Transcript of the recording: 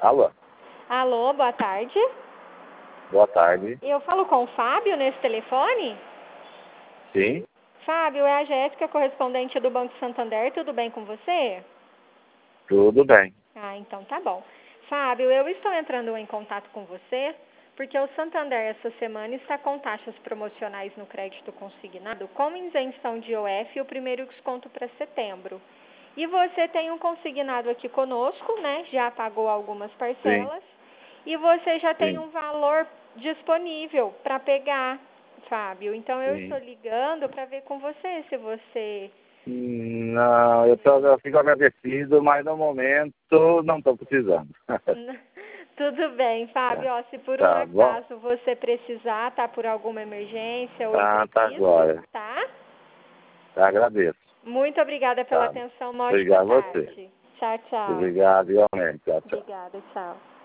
Alô? Alô, boa tarde. Boa tarde. Eu falo com o Fábio nesse telefone? Sim, Fábio, é a Jéssica, correspondente do Banco Santander. Tudo bem com você? tudo bem. Ah, então tá bom. Fábio, eu estou entrando em contato com você porque o Santander essa semana está com taxas promocionais no crédito consignado com isenção de IOF e o primeiro desconto para setembro. E você tem um consignado aqui conosco, né? Já pagou algumas Sim, parcelas e você já tem sim, um valor disponível para pegar, Fábio. Então eu estou sim. ligando para ver com você se você Não, eu fico agradecido, mas no momento não estou precisando. Tudo bem, Fábio. Ó, se por um Tá bom? acaso você precisar, tá por alguma emergência ou Tá imprevisto, agora. tá? Tá, agradeço. Muito obrigada pela Tá. atenção. Uma ótima Obrigado a você. tarde. Tchau, tchau. Obrigado igualmente. Tchau, tchau. Obrigada, tchau.